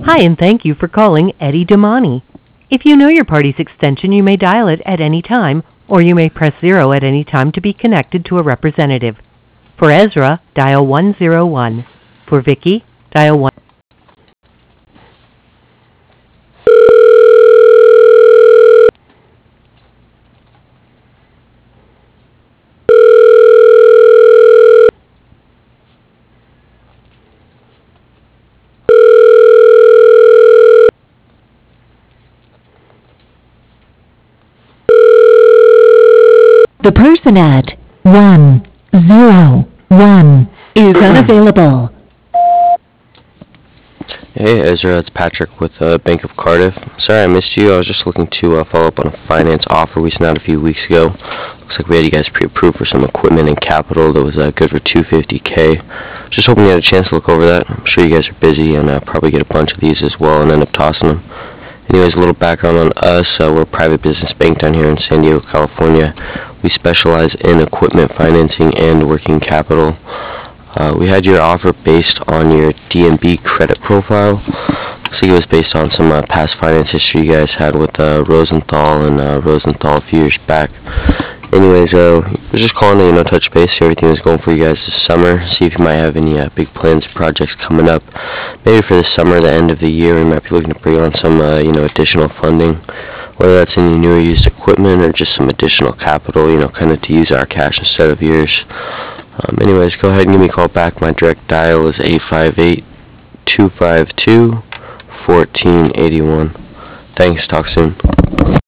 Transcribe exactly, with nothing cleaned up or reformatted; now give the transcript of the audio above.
Hi, and thank you for calling Eddie Damani. If you know your party's extension, you may dial it at any time, or you may press zero at any time to be connected to a representative. For Ezra, dial one zero one. For Vicky, dial one. The person at one zero one is unavailable. Hey Ezra, it's Patrick with uh, Bank of Cardiff. Sorry I missed you. I was just looking to uh, follow up on a finance offer we sent out a few weeks ago. Looks like we had you guys pre-approved for some equipment and capital that was uh, good for two hundred fifty K. Just hoping you had a chance to look over that. I'm sure you guys are busy and uh, probably get a bunch of these as well and end up tossing them. Anyways, a little background on us. Uh, we're a private business bank down here in San Diego, California. We specialize in equipment financing and working capital. Uh, we had your offer based on your D N B credit profile. Looks like it was based on some uh, past finance history you guys had with uh, Rosenthal and uh, Rosenthal a few years back. Anyways, uh, I was just calling to, you know, touch base, see everything was going for you guys this summer, see if you might have any uh, big plans, projects coming up. Maybe for the summer, the end of the year, we might be looking to bring on some, uh, you know, additional funding, whether that's any new or used equipment or just some additional capital, you know, kind of to use our cash instead of yours. Um, anyways, go ahead and give me a call back. My direct dial is eight five eight, two five two, one four eight one. Thanks. Talk soon.